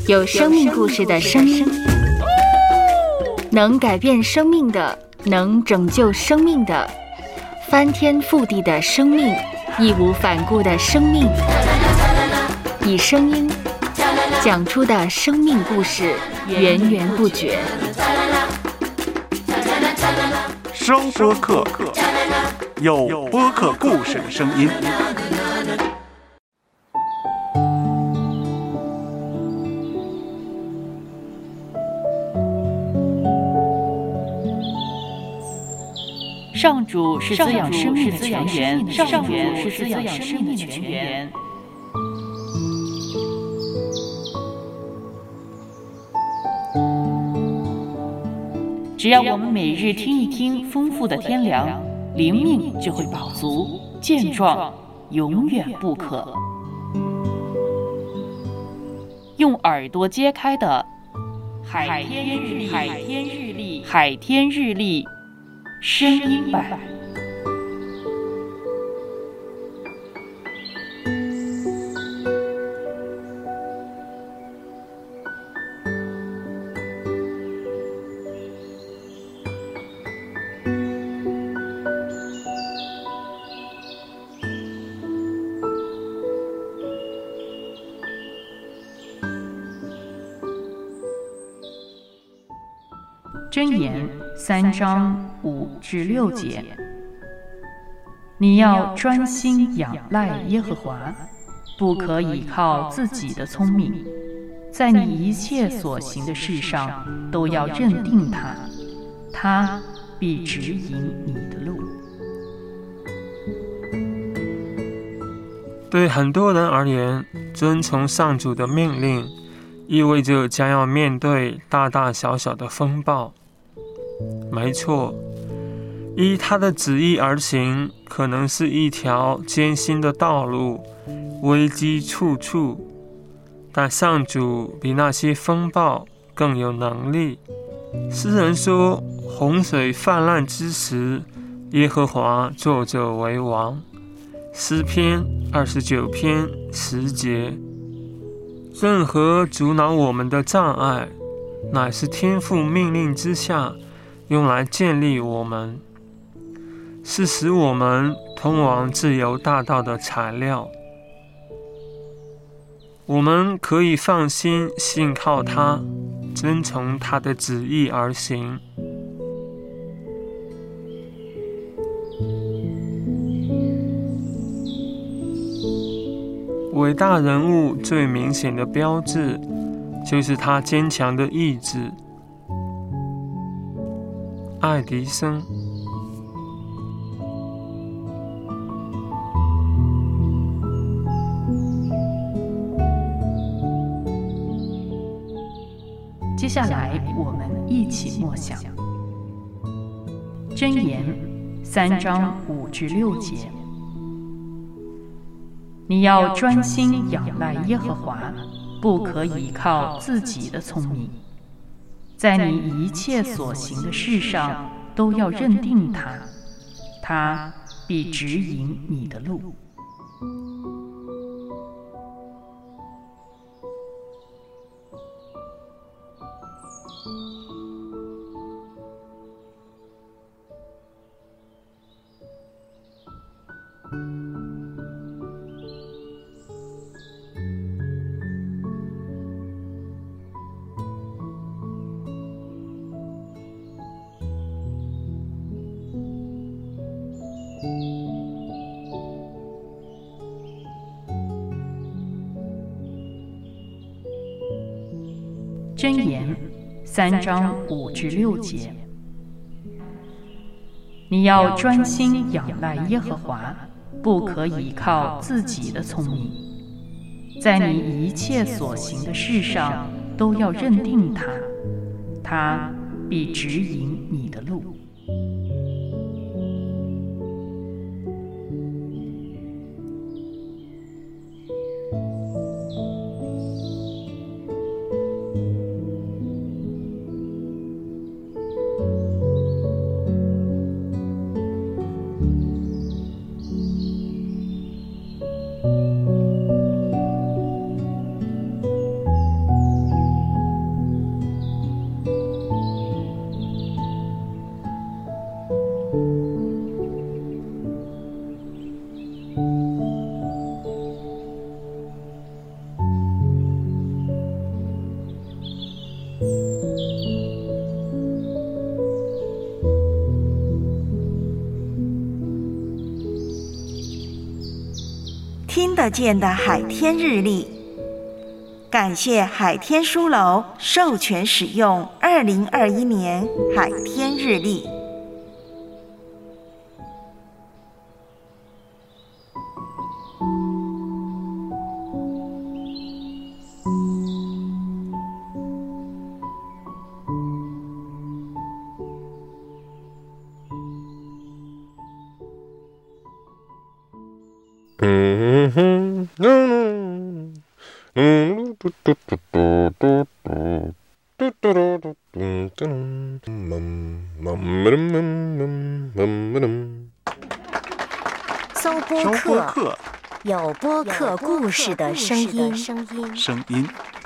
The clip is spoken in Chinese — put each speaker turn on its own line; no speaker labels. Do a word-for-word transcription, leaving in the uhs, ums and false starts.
有生命故事的声音，能改变生命的，能拯救生命的，翻天覆地的生命，义无反顾的生命，以声音讲出的生命故事，源源不绝。
收播客，有播客故事的声音。
上主是滋养生命的泉源，上主是滋养生命的泉源。只要我们每日听一听丰富的天粮，灵命就会饱足健壮，永远不渴。用耳朵揭开的海天日历，海天日历，海天日历声音版。箴言三章五至六节，你要专心仰赖耶和华，不可倚靠自己的聪明，在你一切所行的事上都要认定他，他必指引你的路。
对很多人而言，遵从上主的命令意味着将要面对大大小小的风暴。没错，依他的旨意而行，可能是一条艰辛的道路，危机处处。但上主比那些风暴更有能力。诗人说，洪水泛滥之时，耶和华坐着为王。诗篇二十九篇十节。任何阻挠我们的障碍，乃是天父命令之下用来建立我们，是使我们通往自由大道的材料。我们可以放心信靠他，遵从他的旨意而行。伟大人物最明显的标志，就是他坚强的意志。爱迪生。
接下来我们一起默想箴言三章五至六节，你要专心仰赖耶和华，不可倚靠自己的聪明，在你一切所行的事上都要认定他，他必指引你的路。箴言三章五至六节，你要专心仰赖耶和华，不可倚靠自己的聪明，在你一切所行的事上都要认定他，他必指引你的路。
听得见的海天日历。感谢海天书楼授权使用二零二一年海天日历。
嗯哼，嗯嗯，嘟嘟嘟嘟嘟嘟嘟嘟嘟嘟嘟嘟，
搜播客，有播客故事的声音。
声音。